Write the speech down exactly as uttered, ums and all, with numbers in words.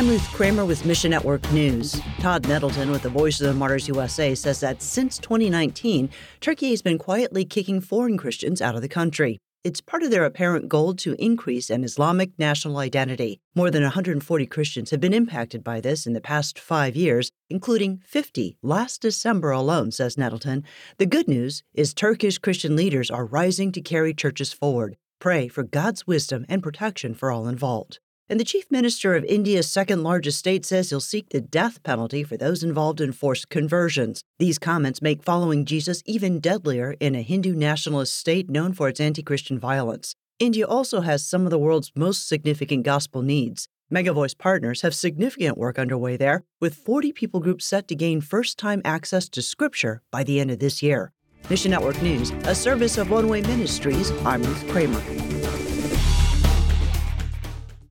I'm Ruth Kramer with Mission Network News. Todd Nettleton with the Voices of Martyrs U S A says that since twenty nineteen, Turkey has been quietly kicking foreign Christians out of the country. It's part of their apparent goal to increase an Islamic national identity. More than one hundred forty Christians have been impacted by this in the past five years, including fifty last December alone, says Nettleton. The good news is Turkish Christian leaders are rising to carry churches forward. Pray for God's wisdom and protection for all involved. And the chief minister of India's second-largest state says he'll seek the death penalty for those involved in forced conversions. These comments make following Jesus even deadlier in a Hindu nationalist state known for its anti-Christian violence. India also has some of the world's most significant gospel needs. Megavoice partners have significant work underway there, with forty people groups set to gain first-time access to Scripture by the end of this year. Mission Network News, a service of One Way Ministries, I'm Ruth Kramer.